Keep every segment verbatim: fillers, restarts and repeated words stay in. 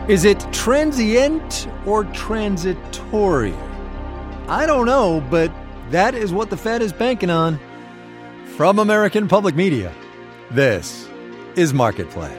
Is it transient or transitory? I don't know, but that is what the Fed is banking on. From American Public Media, this is Marketplace.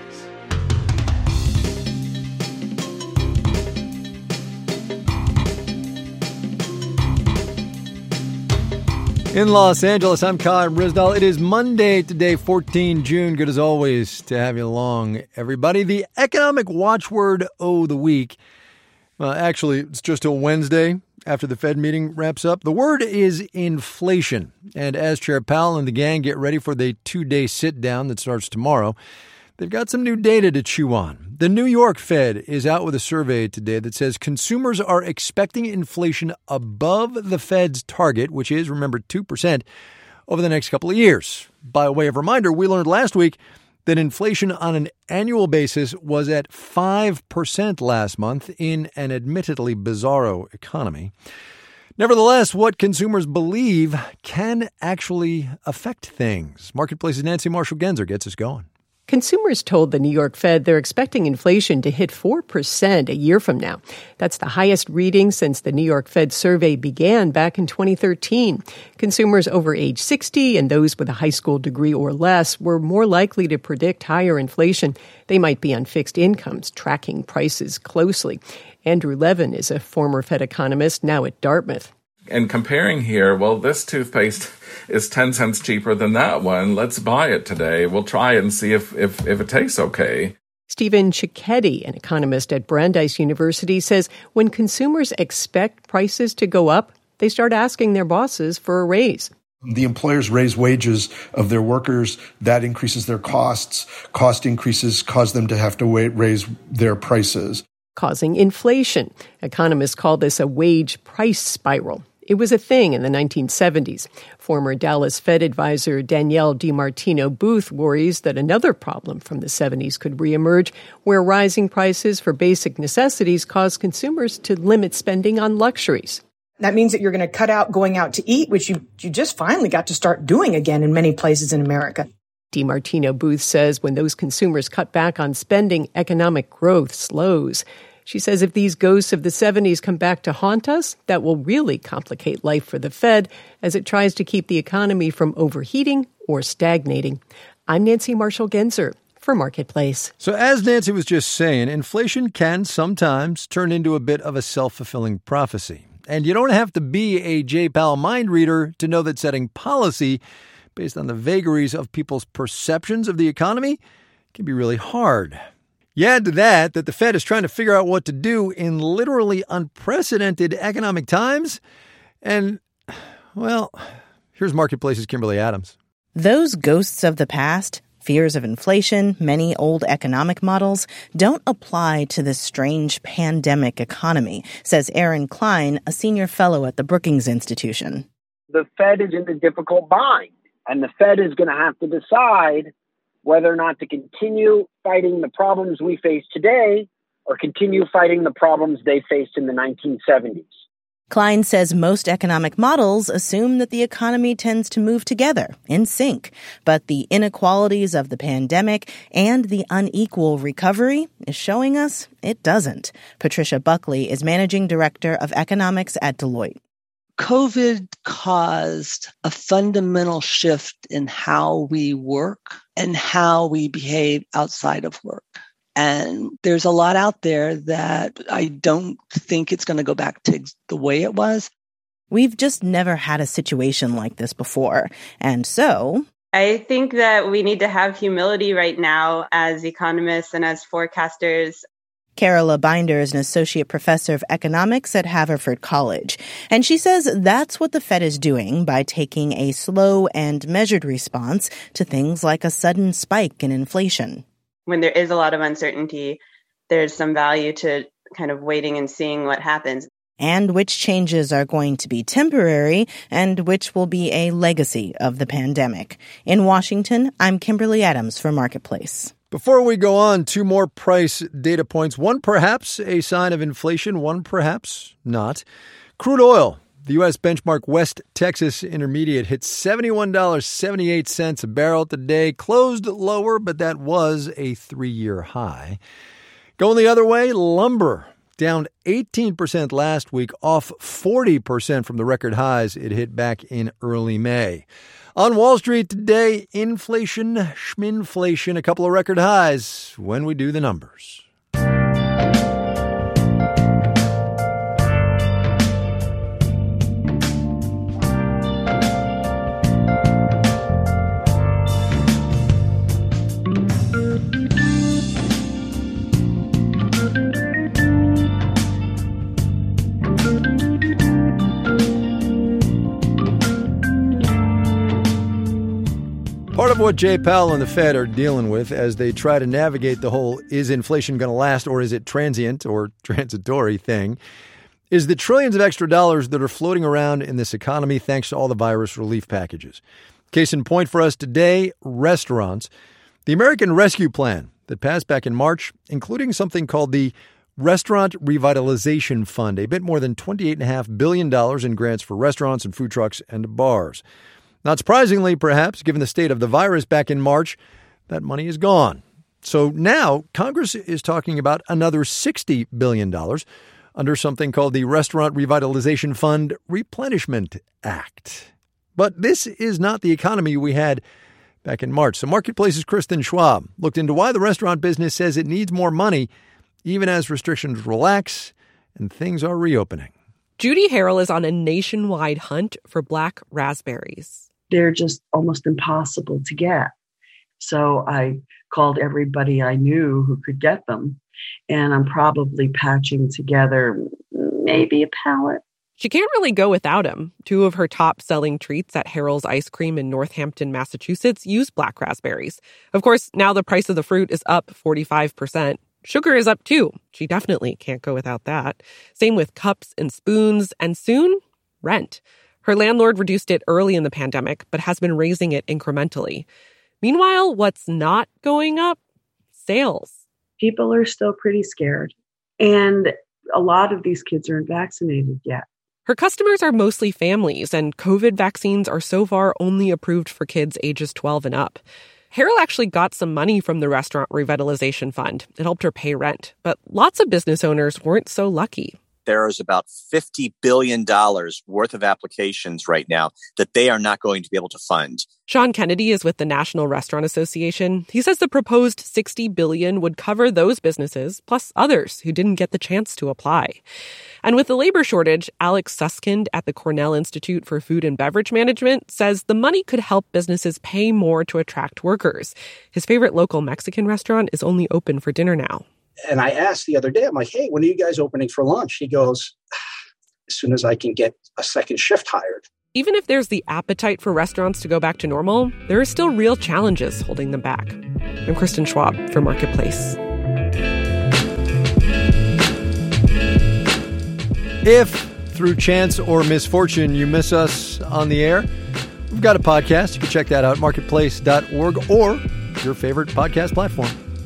In Los Angeles, I'm Kyle Risdall. It is Monday today, the fourteenth of June. Good as always to have you along, everybody. The economic watchword of the week. Well, actually, it's just till Wednesday after the Fed meeting wraps up. The word is inflation. And as Chair Powell and the gang get ready for the two-day sit-down that starts tomorrow, they've got some new data to chew on. The New York Fed is out with a survey today that says consumers are expecting inflation above the Fed's target, which is, remember, two percent over the next couple of years. By way of reminder, we learned last week that inflation on an annual basis was at five percent last month in an admittedly bizarro economy. Nevertheless, what consumers believe can actually affect things. Marketplace's Nancy Marshall-Genzer gets us going. Consumers told the New York Fed they're expecting inflation to hit four percent a year from now. That's the highest reading since the New York Fed survey began back in twenty thirteen. Consumers over age sixty and those with a high school degree or less were more likely to predict higher inflation. They might be on fixed incomes, tracking prices closely. Andrew Levin is a former Fed economist, now at Dartmouth. And comparing here, well, this toothpaste is ten cents cheaper than that one. Let's buy it today. We'll try it and see if, if, if it tastes okay. Stephen Cicchetti, an economist at Brandeis University, says when consumers expect prices to go up, they start asking their bosses for a raise. The employers raise wages of their workers. That increases their costs. Cost increases cause them to have to raise their prices, causing inflation. Economists call this a wage price spiral. It was a thing in the nineteen seventies. Former Dallas Fed advisor Danielle DiMartino Booth worries that another problem from the seventies could reemerge, where rising prices for basic necessities cause consumers to limit spending on luxuries. That means that you're going to cut out going out to eat, which you, you just finally got to start doing again in many places in America. DiMartino Booth says when those consumers cut back on spending, economic growth slows. She says if these ghosts of the seventies come back to haunt us, that will really complicate life for the Fed as it tries to keep the economy from overheating or stagnating. I'm Nancy Marshall-Genzer for Marketplace. So as Nancy was just saying, inflation can sometimes turn into a bit of a self-fulfilling prophecy. And you don't have to be a Jay Powell mind reader to know that setting policy based on the vagaries of people's perceptions of the economy can be really hard. You add to that that the Fed is trying to figure out what to do in literally unprecedented economic times. And, well, here's Marketplace's Kimberly Adams. Those ghosts of the past, fears of inflation, many old economic models, don't apply to this strange pandemic economy, says Aaron Klein, a senior fellow at the Brookings Institution. The Fed is in a difficult bind, and the Fed is going to have to decide whether or not to continue fighting the problems we face today or continue fighting the problems they faced in the nineteen seventies. Klein says most economic models assume that the economy tends to move together, in sync. But the inequalities of the pandemic and the unequal recovery is showing us it doesn't. Patricia Buckley is managing director of economics at Deloitte. COVID caused a fundamental shift in how we work and how we behave outside of work. And there's a lot out there that I don't think it's going to go back to the way it was. We've just never had a situation like this before. And so I think that we need to have humility right now as economists and as forecasters. Carola Binder is an associate professor of economics at Haverford College, and she says that's what the Fed is doing by taking a slow and measured response to things like a sudden spike in inflation. When there is a lot of uncertainty, there's some value to kind of waiting and seeing what happens. And which changes are going to be temporary and which will be a legacy of the pandemic. In Washington, I'm Kimberly Adams for Marketplace. Before we go on, two more price data points. One perhaps a sign of inflation, one perhaps not. Crude oil, the U S benchmark West Texas Intermediate, hit seventy-one dollars and seventy-eight cents a barrel today. Closed lower, but that was a three-year high. Going the other way, lumber down eighteen percent last week, off forty percent from the record highs it hit back in early May. On Wall Street today, inflation, schminflation, a couple of record highs when we do the numbers. Part of what Jay Powell and the Fed are dealing with as they try to navigate the whole is inflation going to last or is it transient or transitory thing is the trillions of extra dollars that are floating around in this economy thanks to all the virus relief packages. Case in point for us today, restaurants. The American Rescue Plan that passed back in March, including something called the Restaurant Revitalization Fund, a bit more than twenty-eight point five billion dollars in grants for restaurants and food trucks and bars. Not surprisingly, perhaps, given the state of the virus back in March, that money is gone. So now Congress is talking about another sixty billion dollars under something called the Restaurant Revitalization Fund Replenishment Act. But this is not the economy we had back in March. So Marketplace's Kristen Schwab looked into why the restaurant business says it needs more money, even as restrictions relax and things are reopening. Judy Harrell is on a nationwide hunt for black raspberries. They're just almost impossible to get. So I called everybody I knew who could get them, and I'm probably patching together maybe a pallet. She can't really go without them. Two of her top-selling treats at Harrell's Ice Cream in Northampton, Massachusetts, use black raspberries. Of course, now the price of the fruit is up forty-five percent. Sugar is up, too. She definitely can't go without that. Same with cups and spoons, and soon, rent. Her landlord reduced it early in the pandemic, but has been raising it incrementally. Meanwhile, what's not going up? Sales. People are still pretty scared, and a lot of these kids aren't vaccinated yet. Her customers are mostly families, and COVID vaccines are so far only approved for kids ages twelve and up. Harrell actually got some money from the Restaurant Revitalization Fund. It helped her pay rent. But lots of business owners weren't so lucky. There is about fifty billion dollars worth of applications right now that they are not going to be able to fund. Sean Kennedy is with the National Restaurant Association. He says the proposed sixty billion dollars would cover those businesses, plus others who didn't get the chance to apply. And with the labor shortage, Alex Suskind at the Cornell Institute for Food and Beverage Management says the money could help businesses pay more to attract workers. His favorite local Mexican restaurant is only open for dinner now. And I asked the other day, I'm like, hey, when are you guys opening for lunch? He goes, as soon as I can get a second shift hired. Even if there's the appetite for restaurants to go back to normal, there are still real challenges holding them back. I'm Kristen Schwab for Marketplace. If, through chance or misfortune, you miss us on the air, we've got a podcast. You can check that out, marketplace dot org, or your favorite podcast platform.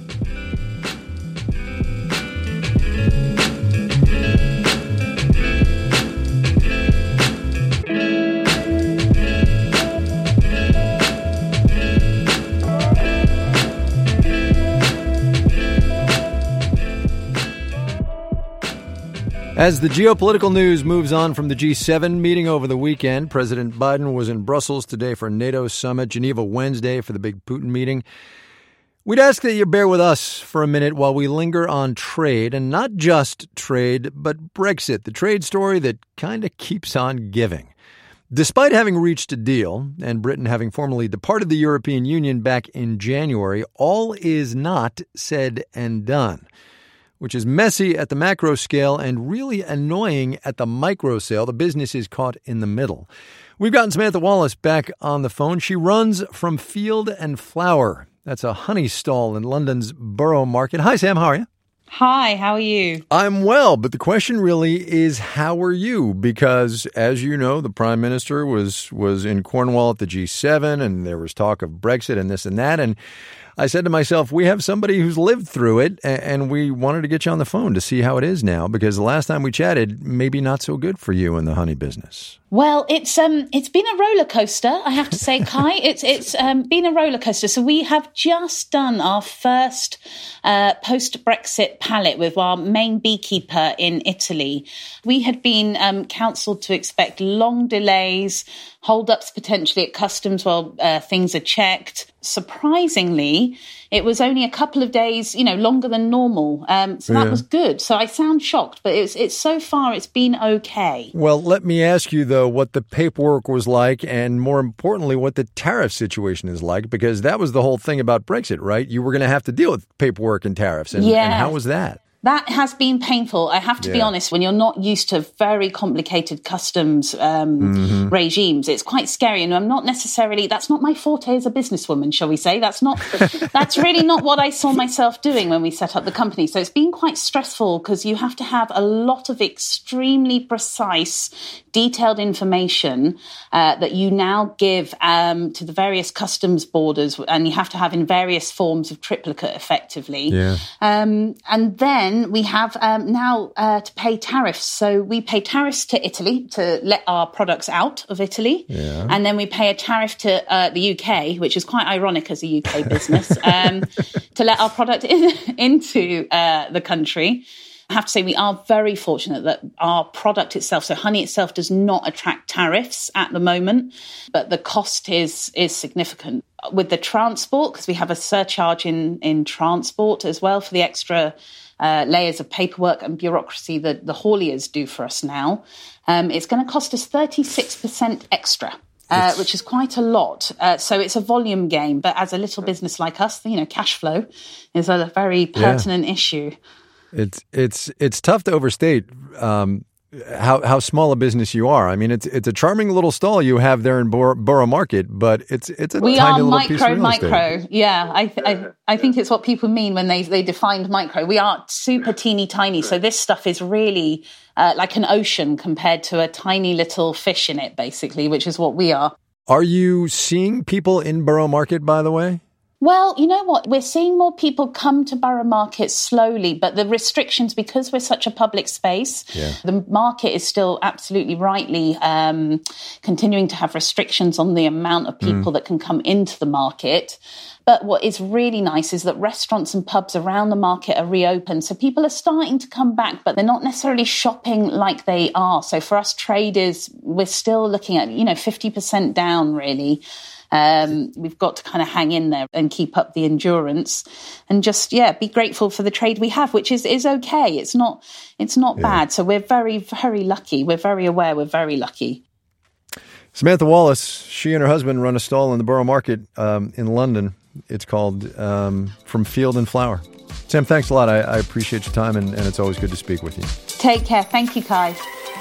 As the geopolitical news moves on from the G seven meeting over the weekend, President Biden was in Brussels today for a NATO summit, Geneva Wednesday for the big Putin meeting. We'd ask that you bear with us for a minute while we linger on trade, and not just trade, but Brexit, the trade story that kind of keeps on giving. Despite having reached a deal and Britain having formally departed the European Union back in January, all is not said and done, which is messy at the macro scale and really annoying at the micro scale. The business is caught in the middle. We've gotten Samantha Wallace back on the phone. She runs From Field and Flower. That's a honey stall in London's Borough Market. Hi, Sam. How are you? Hi, how are you? I'm well, but the question really is, how are you? Because, as you know, the Prime Minister was was in Cornwall at the G seven, and there was talk of Brexit and this and that, and I said to myself, we have somebody who's lived through it, and we wanted to get you on the phone to see how it is now, because the last time we chatted, maybe not so good for you in the honey business. Well, it's um, it's been a roller coaster, I have to say, Kai. It's it's um, been a roller coaster. So we have just done our first uh, post-Brexit pallet with our main beekeeper in Italy. We had been um, counselled to expect long delays, hold-ups potentially at customs while uh, things are checked. Surprisingly, it was only a couple of days, you know, longer than normal. Um, so that Yeah. was good. So I sound shocked, but it's it's so far it's been okay. Well, let me ask you, though, what the paperwork was like, and more importantly, what the tariff situation is like, because that was the whole thing about Brexit, right? You were going to have to deal with paperwork and tariffs. And, Yeah. and how was that? That has been painful. I have to be Yeah. honest, when you're not used to very complicated customs um, Mhm. regimes, it's quite scary. And I'm not necessarily, that's not my forte as a businesswoman, shall we say. That's not, that's really not what I saw myself doing when we set up the company. So it's been quite stressful because you have to have a lot of extremely precise, detailed information uh, that you now give um, to the various customs borders, and you have to have in various forms of triplicate effectively. Yeah. Um, and then we have um, now uh, to pay tariffs. So we pay tariffs to Italy to let our products out of Italy. Yeah. And then we pay a tariff to uh, the U K, which is quite ironic as a U K business, um, to let our product in, into uh, the country. I have to say we are very fortunate that our product itself, so honey itself, does not attract tariffs at the moment, but the cost is is significant. With the transport, because we have a surcharge in, in transport as well for the extra uh, layers of paperwork and bureaucracy that the hauliers do for us now, um, it's going to cost us thirty-six percent extra. Uh, which is quite a lot. Uh, so it's a volume game. But as a little business like us, you know, cash flow is a very pertinent yeah. issue. It's it's it's tough to overstate um, how how small a business you are. I mean, it's it's a charming little stall you have there in Bor- Borough Market, but it's it's a we tiny are little micro, piece of real micro. estate. Yeah, I, th- I I think it's what people mean when they they defined micro. We are super teeny tiny, so this stuff is really uh, like an ocean compared to a tiny little fish in it, basically, which is what we are. Are you seeing people in Borough Market, by the way? Well, you know what? We're seeing more people come to Borough Market slowly, but the restrictions, because we're such a public space, yeah. the market is still absolutely rightly um, continuing to have restrictions on the amount of people mm. that can come into the market. But what is really nice is that restaurants and pubs around the market are reopened. So people are starting to come back, but they're not necessarily shopping like they are. So for us traders, we're still looking at, you know, fifty percent down, really. Um, we've got to kind of hang in there and keep up the endurance and just, yeah, be grateful for the trade we have, which is, is okay. It's not, it's not yeah. bad. So we're very, very lucky. We're very aware. We're very lucky. Samantha Wallace, she and her husband run a stall in the Borough Market um, in London. It's called um, From Field and Flower. Sam, thanks a lot. I, I appreciate your time, and, and it's always good to speak with you. Take care. Thank you, Kai.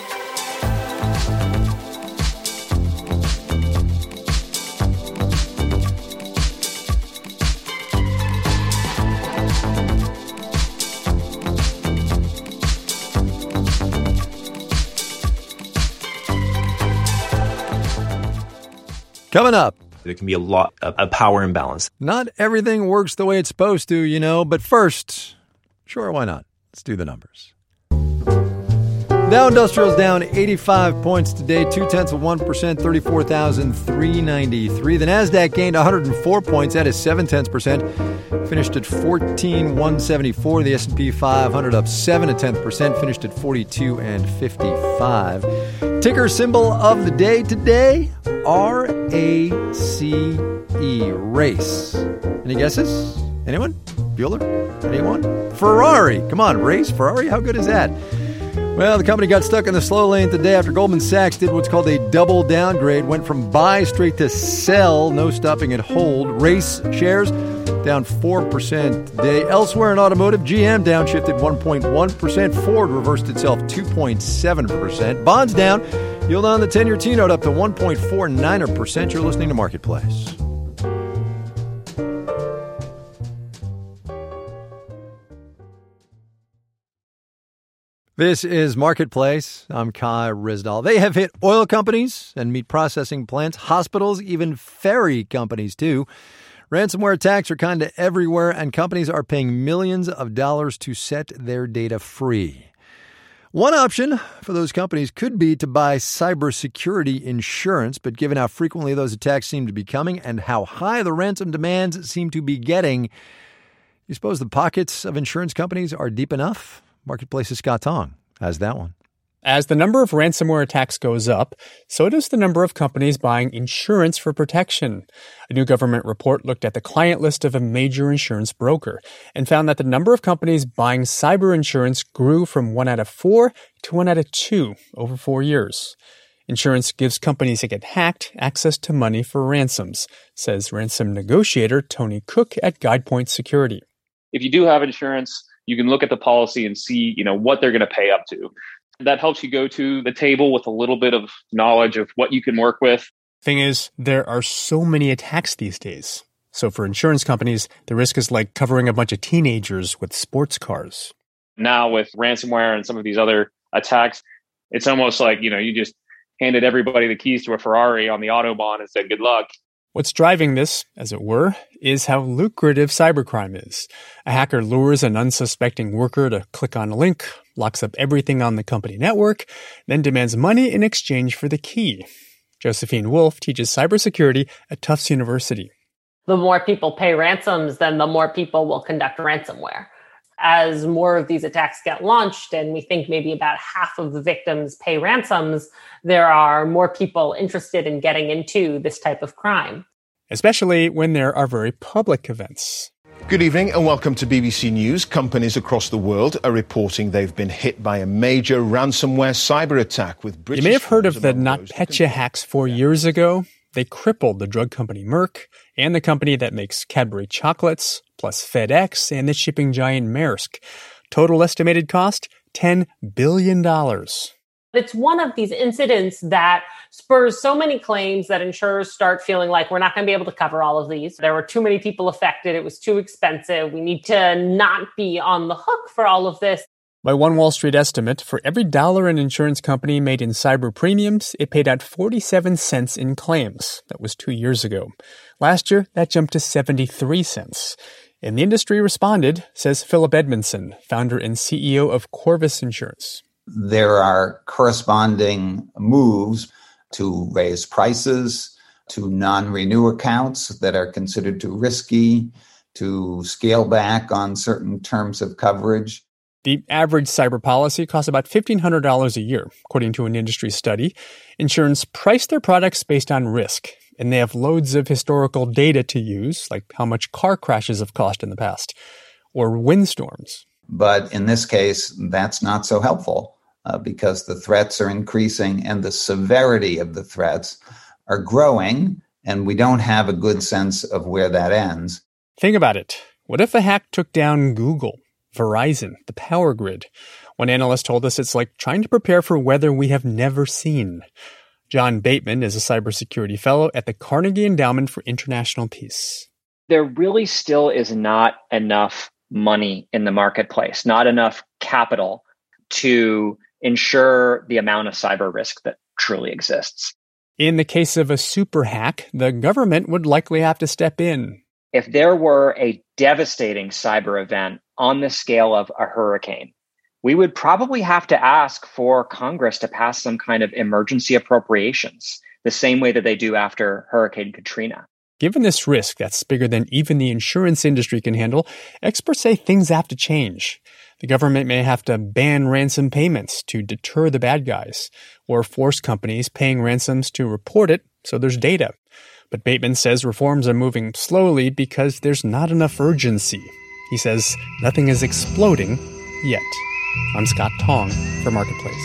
Coming up. There can be a lot of a power imbalance. Not everything works the way it's supposed to, you know, but first, sure, why not? Let's do the numbers. Dow Industrial's down eighty-five points today, two-tenths of one percent, thirty-four thousand three hundred ninety-three. The NASDAQ gained one hundred four points, that is seven-tenths percent, finished at fourteen thousand one hundred seventy-four. The S and P five hundred up seven and a tenth percent, finished at forty-two and fifty-five. Ticker symbol of the day today, R A C E, race. Any guesses? Anyone? Bueller? Anyone? Ferrari. Come on, race, Ferrari, how good is that? Well, the company got stuck in the slow lane today after Goldman Sachs did what's called a double downgrade, went from buy straight to sell, no stopping at hold. Race shares down four percent today. Elsewhere in automotive, G M downshifted one point one percent. Ford reversed itself two point seven percent. Bonds down. Yield on the ten-year T-note up to one point four nine percent. You're listening to Marketplace. This is Marketplace. I'm Kai Ryssdal. They have hit oil companies and meat processing plants, hospitals, even ferry companies, too. Ransomware attacks are kind of everywhere, and companies are paying millions of dollars to set their data free. One option for those companies could be to buy cybersecurity insurance, but given how frequently those attacks seem to be coming and how high the ransom demands seem to be getting, you suppose the pockets of insurance companies are deep enough? Marketplace's Scott Tong has that one. As the number of ransomware attacks goes up, so does the number of companies buying insurance for protection. A new government report looked at the client list of a major insurance broker and found that the number of companies buying cyber insurance grew from one out of four to one out of two over four years. Insurance gives companies that get hacked access to money for ransoms, says ransom negotiator Tony Cook at GuidePoint Security. If you do have insurance, you can look at the policy and see, you know, what they're going to pay up to. That helps you go to the table with a little bit of knowledge of what you can work with. Thing is, there are so many attacks these days. So for insurance companies, the risk is like covering a bunch of teenagers with sports cars. Now with ransomware and some of these other attacks, it's almost like, you know, you just handed everybody the keys to a Ferrari on the Autobahn and said, good luck. What's driving this, as it were, is how lucrative cybercrime is. A hacker lures an unsuspecting worker to click on a link, locks up everything on the company network, then demands money in exchange for the key. Josephine Wolf teaches cybersecurity at Tufts University. The more people pay ransoms, then the more people will conduct ransomware. As more of these attacks get launched, and we think maybe about half of the victims pay ransoms, there are more people interested in getting into this type of crime. Especially when there are very public events. Good evening and welcome to B B C News. Companies across the world are reporting they've been hit by a major ransomware cyber attack with British... You may have heard of the NotPetya hacks four years ago. They crippled the drug company Merck and the company that makes Cadbury chocolates, plus FedEx and the shipping giant Maersk. Total estimated cost, ten billion dollars. It's one of these incidents that spurs so many claims that insurers start feeling like we're not going to be able to cover all of these. There were too many people affected. It was too expensive. We need to not be on the hook for all of this. By one Wall Street estimate, for every dollar an insurance company made in cyber premiums, it paid out forty-seven cents in claims. That was two years ago. Last year, that jumped to seventy-three cents. And the industry responded, says Philip Edmondson, founder and C E O of Corvus Insurance. There are corresponding moves to raise prices, to non-renew accounts that are considered too risky, to scale back on certain terms of coverage. The average cyber policy costs about fifteen hundred dollars a year, according to an industry study. Insurance price their products based on risk, and they have loads of historical data to use, like how much car crashes have cost in the past, or windstorms. But in this case, that's not so helpful uh, because the threats are increasing and the severity of the threats are growing, and we don't have a good sense of where that ends. Think about it. What if a hack took down Google, Verizon, the power grid? One analyst told us it's like trying to prepare for weather we have never seen. John Bateman is a cybersecurity fellow at the Carnegie Endowment for International Peace. There really still is not enough money in the marketplace, not enough capital to ensure the amount of cyber risk that truly exists. In the case of a super hack, the government would likely have to step in. If there were a devastating cyber event on the scale of a hurricane, we would probably have to ask for Congress to pass some kind of emergency appropriations, the same way that they do after Hurricane Katrina. Given this risk that's bigger than even the insurance industry can handle, experts say things have to change. The government may have to ban ransom payments to deter the bad guys, or force companies paying ransoms to report it so there's data. But Bateman says reforms are moving slowly because there's not enough urgency. He says nothing is exploding yet. I'm Scott Tong for Marketplace.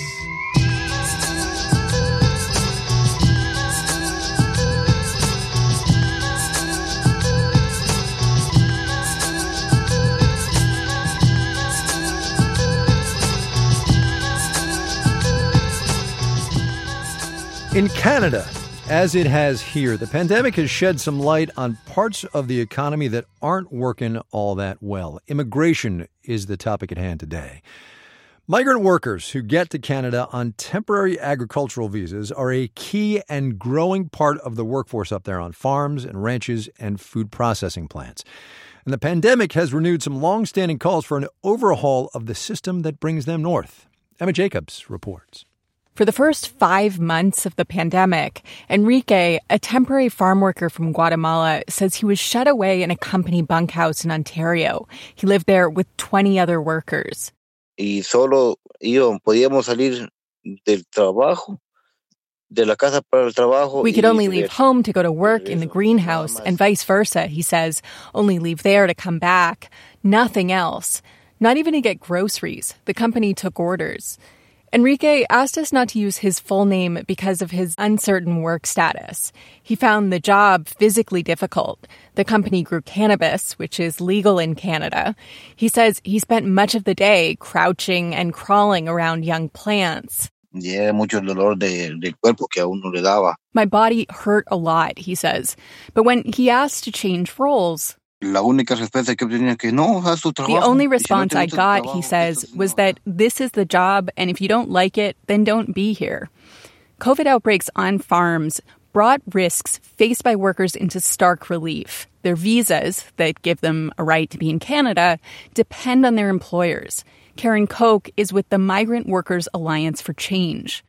In Canada, as it has here, the pandemic has shed some light on parts of the economy that aren't working all that well. Immigration is the topic at hand today. Migrant workers who get to Canada on temporary agricultural visas are a key and growing part of the workforce up there on farms and ranches and food processing plants. And the pandemic has renewed some long-standing calls for an overhaul of the system that brings them north. Emma Jacobs reports. For the first five months of the pandemic, Enrique, a temporary farm worker from Guatemala, says he was shut away in a company bunkhouse in Ontario. He lived there with twenty other workers. Y solo íbamos, podíamos salir del trabajo, de la casa para el trabajo. We could only leave home to go to work in the greenhouse and vice versa, he says. Only leave there to come back. Nothing else. Not even to get groceries. The company took orders. Enrique asked us not to use his full name because of his uncertain work status. He found the job physically difficult. The company grew cannabis, which is legal in Canada. He says he spent much of the day crouching and crawling around young plants. Yeah, mucho dolor de, de cuerpo que a uno le daba. My body hurt a lot, he says. But when he asked to change roles, La única respuesta que obtenía que no, haz tu trabajo. The only response I got, he says, was that this is the job, and if you don't like it, then don't be here. COVID outbreaks on farms brought risks faced by workers into stark relief. Their visas, that give them a right to be in Canada, depend on their employers. Karen Koch is with the Migrant Workers Alliance for Change.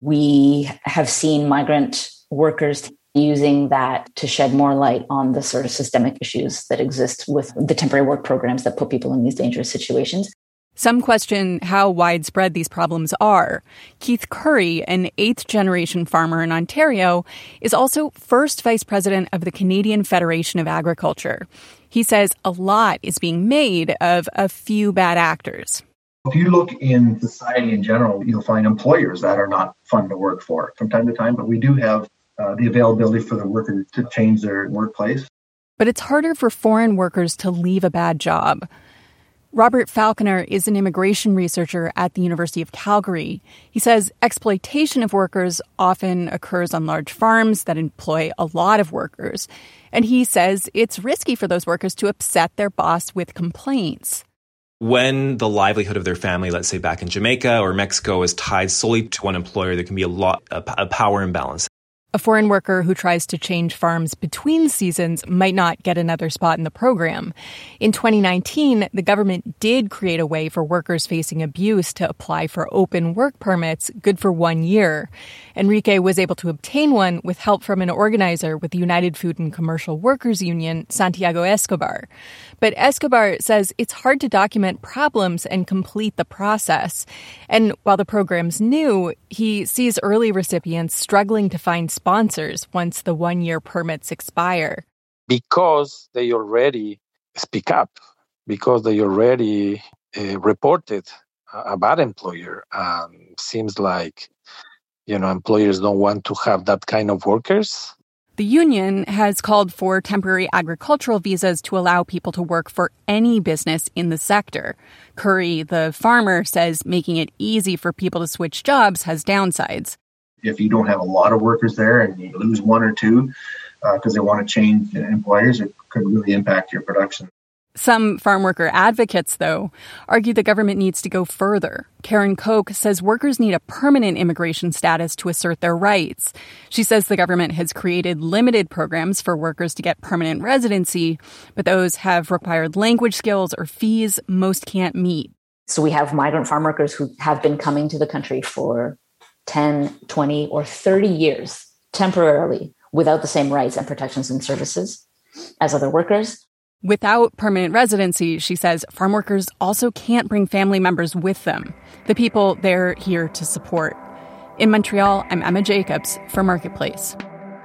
We have seen migrant workers using that to shed more light on the sort of systemic issues that exist with the temporary work programs that put people in these dangerous situations. Some question how widespread these problems are. Keith Curry, an eighth-generation farmer in Ontario, is also first vice president of the Canadian Federation of Agriculture. He says a lot is being made of a few bad actors. If you look in society in general, you'll find employers that are not fun to work for from time to time, but we do have Uh, the availability for the worker to change their workplace. But it's harder for foreign workers to leave a bad job. Robert Falconer is an immigration researcher at the University of Calgary. He says exploitation of workers often occurs on large farms that employ a lot of workers. And he says it's risky for those workers to upset their boss with complaints. When the livelihood of their family, let's say back in Jamaica or Mexico, is tied solely to one employer, there can be a lot of a power imbalance. A foreign worker who tries to change farms between seasons might not get another spot in the program. In twenty nineteen, the government did create a way for workers facing abuse to apply for open work permits, good for one year. Enrique was able to obtain one with help from an organizer with the United Food and Commercial Workers Union, Santiago Escobar. But Escobar says it's hard to document problems and complete the process. And while the program's new, he sees early recipients struggling to find sponsors once the one-year permits expire. Because they already speak up, because they already uh, reported a bad employer. Um, seems like, you know, employers don't want to have that kind of workers. The union has called for temporary agricultural visas to allow people to work for any business in the sector. Curry, the farmer, says making it easy for people to switch jobs has downsides. If you don't have a lot of workers there and you lose one or two because uh, they want to change employers, it could really impact your production. Some farm worker advocates, though, argue the government needs to go further. Karen Koch says workers need a permanent immigration status to assert their rights. She says the government has created limited programs for workers to get permanent residency, but those have required language skills or fees most can't meet. So we have migrant farm workers who have been coming to the country for ten, twenty, or thirty years temporarily without the same rights and protections and services as other workers. Without permanent residency, she says, farm workers also can't bring family members with them, the people they're here to support. In Montreal, I'm Emma Jacobs for Marketplace.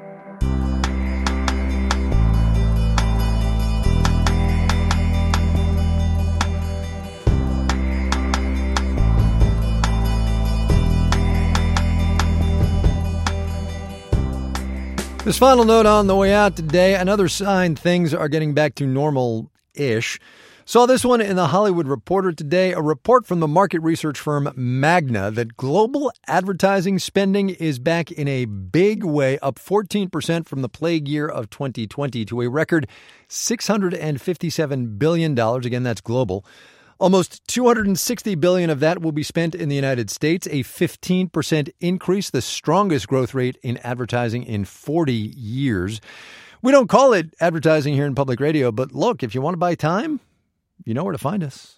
This final note on the way out today, another sign things are getting back to normal-ish. Saw this one in the Hollywood Reporter today, a report from the market research firm Magna that global advertising spending is back in a big way, up fourteen percent from the plague year of twenty twenty to a record six hundred fifty-seven billion dollars. Again, that's global. Almost two hundred sixty billion dollars of that will be spent in the United States, a fifteen percent increase, the strongest growth rate in advertising in forty years. We don't call it advertising here in public radio, but look, if you want to buy time, you know where to find us.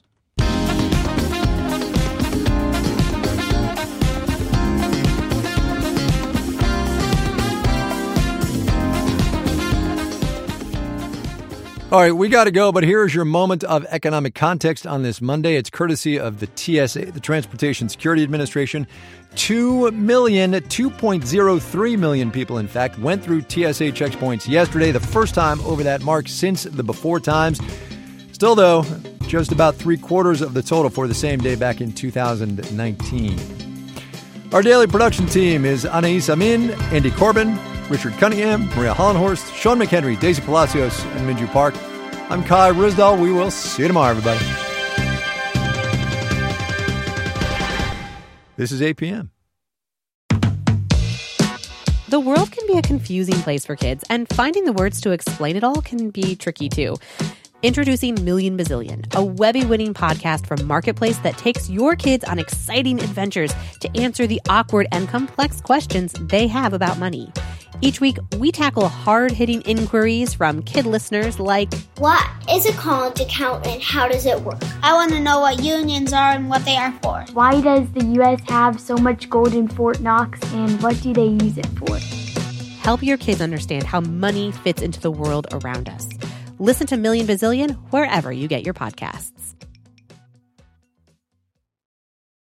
All right, we got to go, but here is your moment of economic context on this Monday. It's courtesy of the T S A, the Transportation Security Administration. Two million, two point oh three million people, in fact, went through T S A checkpoints yesterday, the first time over that mark since the before times. Still, though, just about three quarters of the total for the same day back in two thousand nineteen. Our daily production team is Anais Amin, Andy Corbin, Richard Cunningham, Maria Hollenhorst, Sean McHenry, Daisy Palacios, and Minju Park. I'm Kai Ryssdal. We will see you tomorrow, everybody. This is eight p.m. The world can be a confusing place for kids, and finding the words to explain it all can be tricky, too. Introducing Million Bazillion, a Webby-winning podcast from Marketplace that takes your kids on exciting adventures to answer the awkward and complex questions they have about money. Each week, we tackle hard-hitting inquiries from kid listeners like, what is a college account and how does it work? I want to know what unions are and what they are for. Why does the U S have so much gold in Fort Knox and what do they use it for? Help your kids understand how money fits into the world around us. Listen to Million Bazillion wherever you get your podcasts.